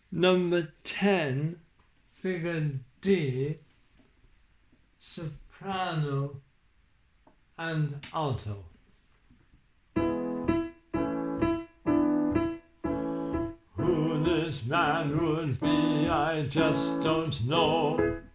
Number 10, figure D, soprano and alto. Who this man would be, I just don't know.